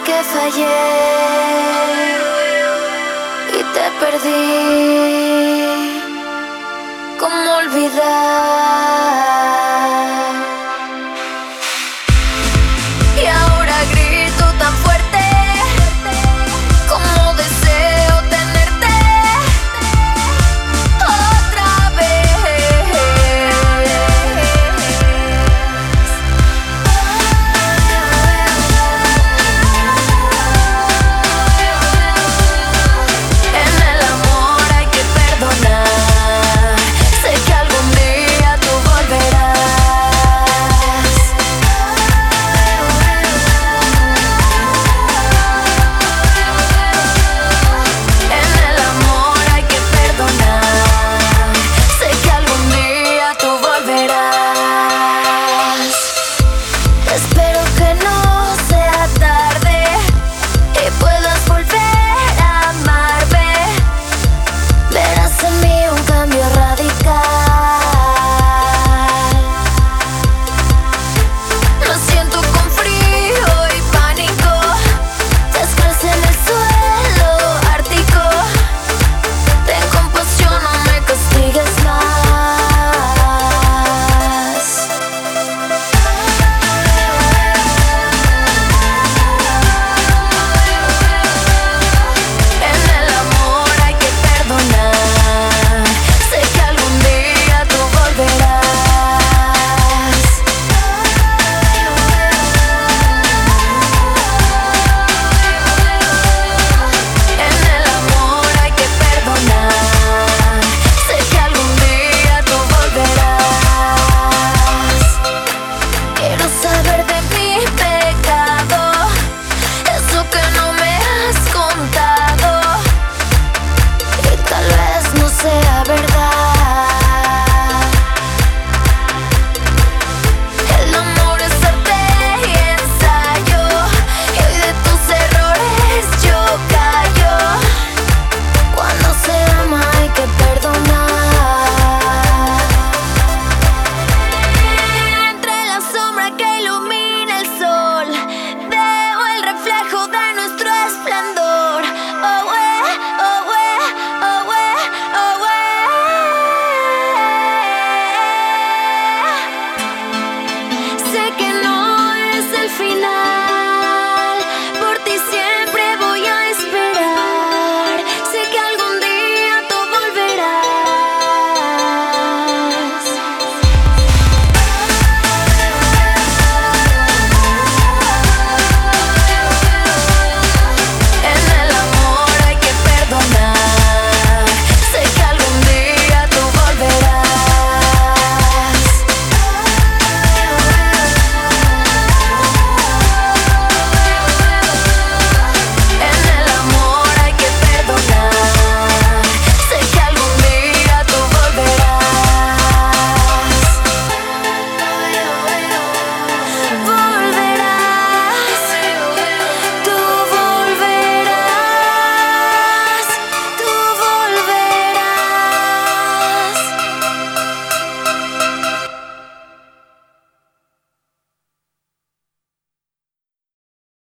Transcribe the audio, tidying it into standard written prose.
que fallé y te perdí. ¿Cómo olvidar? Y ahora grito tan fuerte como deseo tenerte otra vez. En el amor hay que perdonar. Sé que algún día tú volverás. En el amor hay que perdonar. Sé que algún día tú volverás. Espero que no sea tarde y puedas volver a amarme. Verás en mí un cambio radical. Lo siento con frío y pánico. Descalza en el suelo ártico. Ten compasión, no me castigues más. En el amor hay que perdonar. Sé que algún día tú volverás. En el amor hay que perdonar. Sé que algún día tú volverás. Quiero saber de mi pecado, eso que no me has contado, y tal vez no sea verdad. El amor es arte y ensayo, y hoy de tus errores yo callo. Cuando se ama hay que perdonar. Entre la sombra que ilumina el sol, veo el reflejo de nuestro esplendor. Oh, oh, oh, oh, Sé que no es el final.